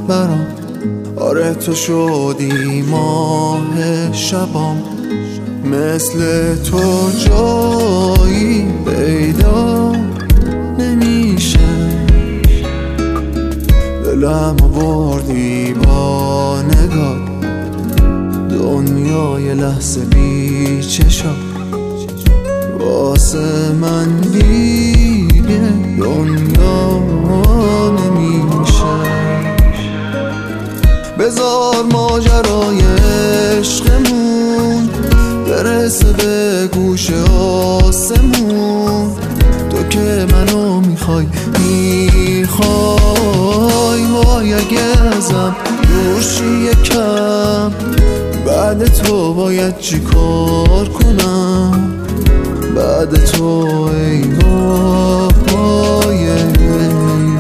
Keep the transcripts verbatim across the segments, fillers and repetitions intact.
برام. آره تو شدی ماه شبام، مثل تو جایی پیدا نمیشه. دلم آوردی با نگاه، دنیای لحظه بی چشم واسه من دیگه دنیا نمیشه. بذار ماجرای عشقمون برسه به گوش آسمون. تو که منو میخوای میخوای وای اگه ازم دور شی یکم، بعد تو باید چی کار کنم؟ بعد تو ای وای ای وای.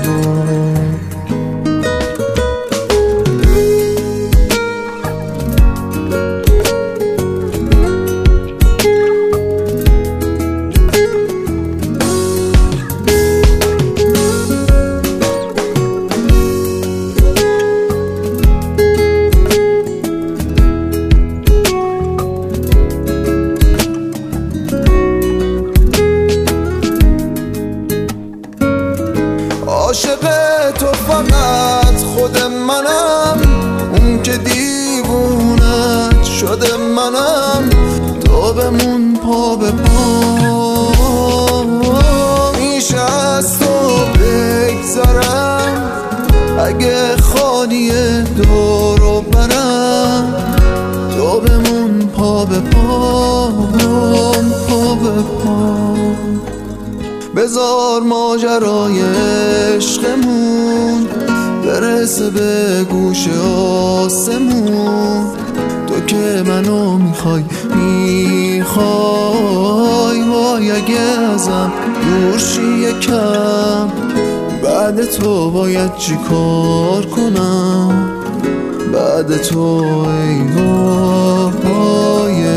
عاشق تو فقط خود منم، اون که دیوونت شده منم. تو بمون پا به پا، میشه از تو بگذرم اگه خالیه دورو برم. تو بمون پا به پا، پا به پا. بذار ماجرای عشقمون برسه به گوش آسمون. تو که منو میخوای میخوای وای اگه ازم دور شی یکم، بعد تو باید چی کار کنم؟ بعد تو ای وای